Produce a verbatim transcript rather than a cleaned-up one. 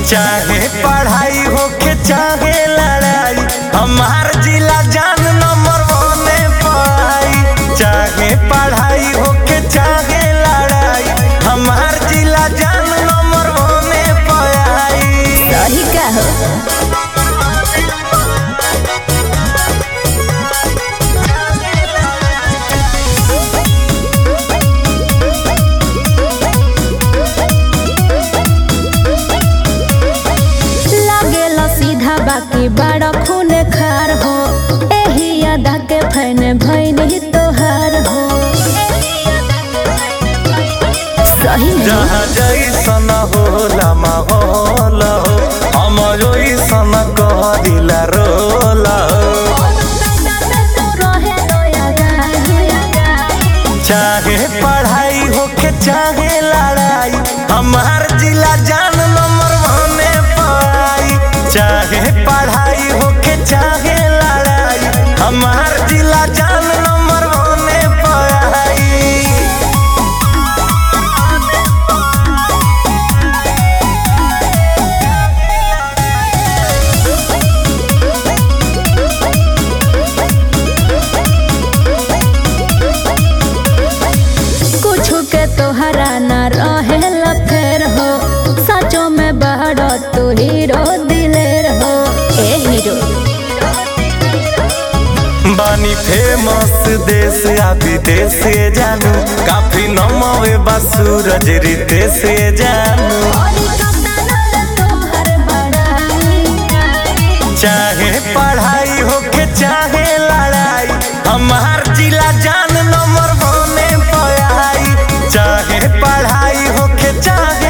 चाहे पढ़ाई होके चाहे लड़ाई, हमार जिला जान नंबर वन पाई। चाहे पढ़ाई होके चाहे लड़ाई, हमार जिला जान नंबर वन पाई। सही का हो बाकी बड़ा खून खार हो, एही अदा के फैन भैन ही तोहार हो। सही जहाँ जैसन होला माहौल हो, हम ओइसन करिला रोल हो। चाहे पढ़ाई होके चाहे लड़ाई, हमार जिला जान नंबर वन पाई। चाहे पढ़ाई होके चाहे लड़ाई, हमार जिला जान नंबर वन पाई। कुछ के तोहरा न रहे फेर हो, सचो में बड़ा तू हीरो दिलेर हो। ए हीरो बानी फेमस देश आ विदेश से जानू, काफी नमवे बा सूरज रीते से जानू। चाहे पढ़ाई होके चाहे लड़ाई, हमार जिला जान नंबर वन पाई। चाहे पढ़ाई होके चाहे